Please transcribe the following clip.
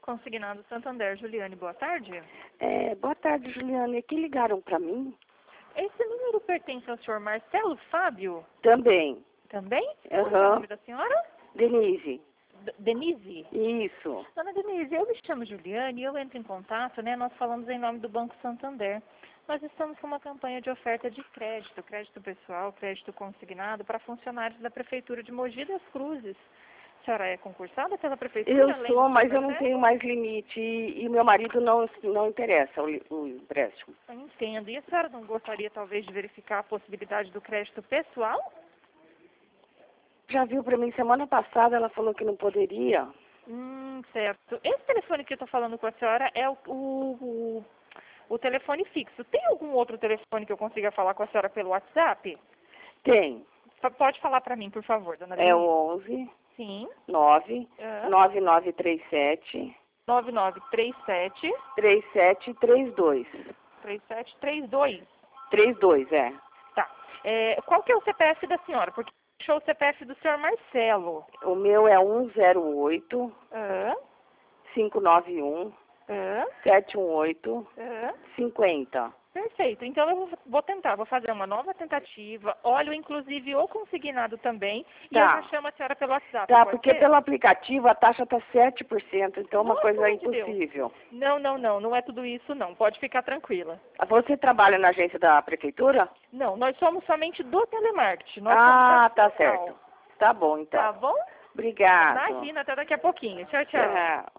Consignado Santander, Juliane, boa tarde. Boa tarde, Juliane. Aqui ligaram para mim? Esse número pertence ao senhor Marcelo Fábio? Também. Também? Qual é o nome da senhora? Denise. Denise? Isso. Dona Denise, eu me chamo Juliane e eu entro em contato, né? Nós falamos em nome do Banco Santander. Nós estamos com uma campanha de oferta de crédito, crédito pessoal, crédito consignado para funcionários da Prefeitura de Mogi das Cruzes. A senhora é concursada pela Prefeitura? Eu sou, mas eu não tenho mais limite e meu marido não interessa o empréstimo. Eu entendo. E a senhora não gostaria, talvez, de verificar a possibilidade do crédito pessoal? Já viu para mim semana passada, ela falou que não poderia. Certo. Esse telefone que eu estou falando com a senhora é o telefone fixo. Tem algum outro telefone que eu consiga falar com a senhora pelo WhatsApp? Tem. Pode falar para mim, por favor, dona É Denise. o 11 Sim. 9 9937 9937 3732. 3732. 32, é. Tá. Qual que é o CPF da senhora? Porque achou o CPF do senhor Marcelo. O meu é 108 Ah, 591 ah, 718 ah. 50. Perfeito. Então eu vou tentar, vou fazer uma nova tentativa. Olho, inclusive, o consignado também. E eu já chamo a senhora pelo WhatsApp. Tá, pode porque ser? pelo aplicativo a taxa tá 7%, então é uma Nossa, coisa mãe de Deus. impossível. Não é tudo isso não. Pode ficar tranquila. Você trabalha na agência da prefeitura? Não, nós somos somente do telemarketing. Nós Ah, somos tá da central. certo. Tá bom, então. Tá bom? Obrigada. Imagina, até daqui a pouquinho. Tchau, tchau. Tchau.